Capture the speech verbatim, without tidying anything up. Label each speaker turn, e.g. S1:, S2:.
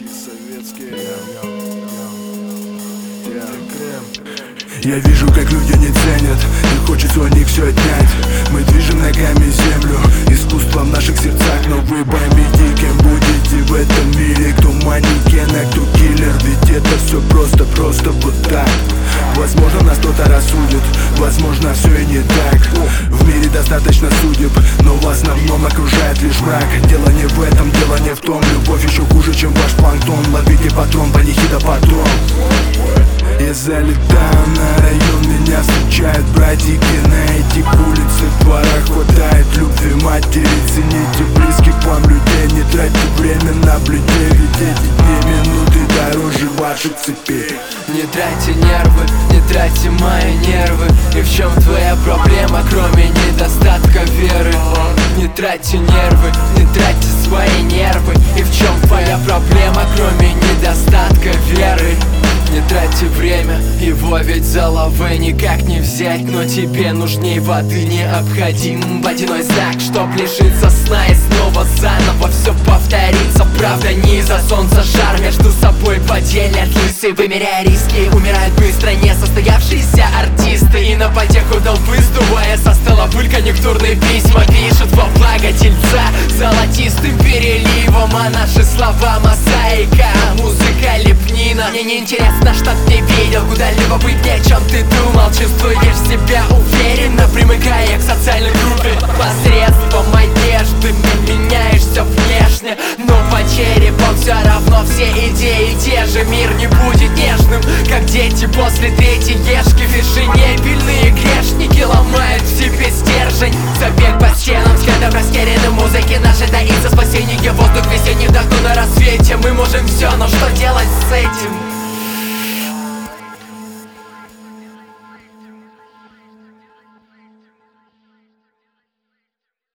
S1: Я вижу, как люди не ценят, и хочется у них все отнять. Мы движем ногами землю, искусство в наших сердцах. Но вы поймите, кем будете в этом мире. Кто манекен, а кто киллер. Ведь это все просто, просто вот так. Возможно, нас кто-то рассудит, возможно, все и не так. В мире достаточно судеб, но в основном окружает лишь мрак. Дело не в этом, дело не в том. Любовь еще хуже, чем ваш планктон. Ловите патрон, панихида потом. Я залетаю на район, меня встречают братики. На этих улицах, дворах хватает любви матери. Цените близких вам людей, не тратьте время на наблюдение. Ведь эти дни, минуты дороже ваших цепей.
S2: Не тратьте нервы, не тратьте мои нервы. И в чем твоя проблема, кроме недостатка веры? Не тратьте нервы, не тратьте свои нервы. И в чем твоя проблема, кроме недостатка веры? Не тратьте время, его ведь за лавы никак не взять. Но тебе нужней воды необходим водяной знак, чтоб лишиться сна и снова заново все повторится. Правда, не из-за солнца жар, между собой поделят лисы. Вымеряя риски, умирают быстро несостоявшиеся артисты. И на потеху толпы, сдувая со стола пыль, конъюнктурные письма пишут во благо тельца золотистым переливом. А наши слова мозаика, музыка лепнина. Мне не интересно, что ты видел, куда любопытнее, чем ты думал. Чувствуешь себя уверенно, примыкая к социальной группе. Посредством одежды меняешься внешне, но по черепам все равно все идеи те же. Мир не будет нежным, как дети после третьей ешки. В тишине пильные грешники ломают в себе стержень. Забег по стенам, взглядом растерянным музыки нашей таится спасение. Воздух весенний вдохну на рассвете. Мы можем все, но что делать с этим?